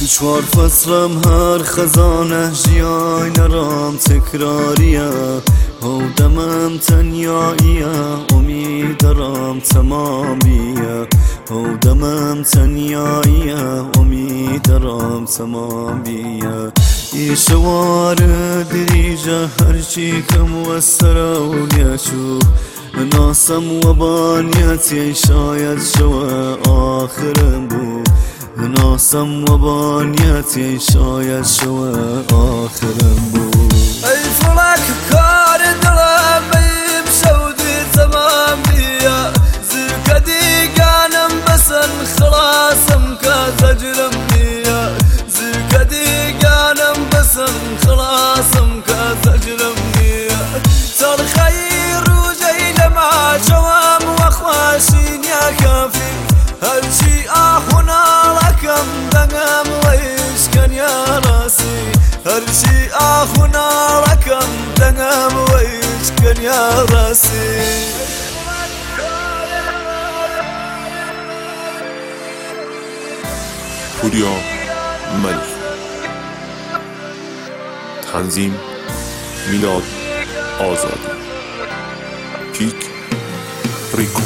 چوار فصلم هر خزانه جیای نرام تکراریه هو دمم تنیاییه امید دارم تمامیه هو دمم تنیاییه امید دارم تمامیه ای شوار دریجه هرچی کم و سراولیا شو ناسم و بانیتی شاید شوه آخرم بود ناسم و بانیتی شاید شوه آخرم بود ای فلک کار دلم بیم شودی تمام بیا زرک دیگانم بسن خلاصم که زجرم بیا زرک دیگانم بسن خلاصم که زجرم بیا سر خیر روزی لما شوام و خواشین یا کافی هرچی آخونا لکم دنگم ویش کن یا راسی هرچی آخونا لکم دنگم ویش کن یا راسی پوریا ملک. تنظیم میلاد آزادی. پیک ریکو.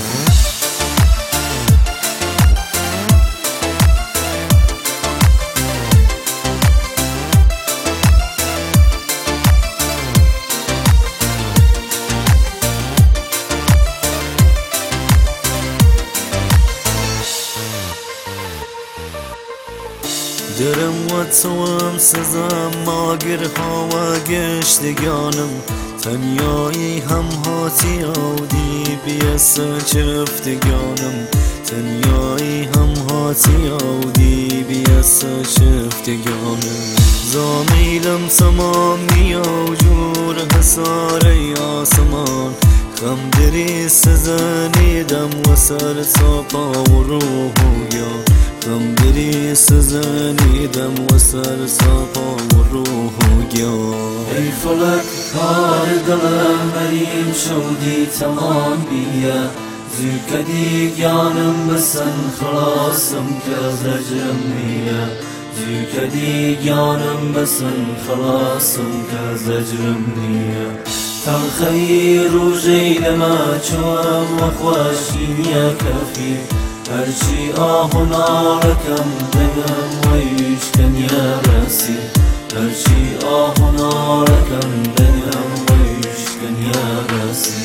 درم و توام سزم ماگر هوا گشتگانم تنیایی هم هاتی آودی بیسا چفتگانم تنیایی هم هاتی آودی بیسا چفتگانم زامیلم تمامی آجور حساره آسمان خم دری سزنیدم و سر صاپا و روح و یاد غم دری سزنیدم و سر صاپا و روح و گیان ای فلک کار دلم بریم شودی تمام بیا زرک دیگانم بسن خلاصم که زجرم بیا زرک دیگانم بسن خلاصم که زجرم بیا تلخی روزی لما چوام و خواشین یا کافی هرچی آهونا لکم دنگم ویش کن یا راسی هرچی آهونا لکم دنگم ویش کن یا راسی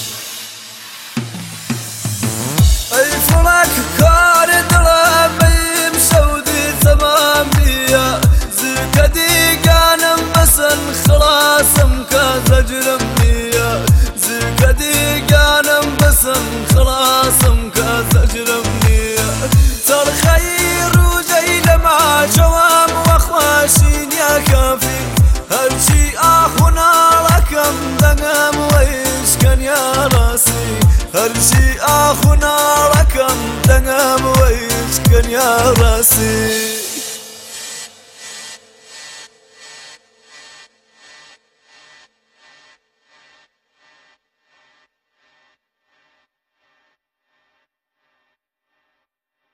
ای فلک کار دلم بیم شودی تمام بیا زرک دیگانم بسن خلاصم که زجرم بیا زرک دیگانم بسن خلاصم که زجرم سر خیر روزی لما شوام و خواشین یا کافی هرچی آخونا لکم دنگم ویش کن یا راسی هرچی آخونا لکم دنگم ویش کن یا راسی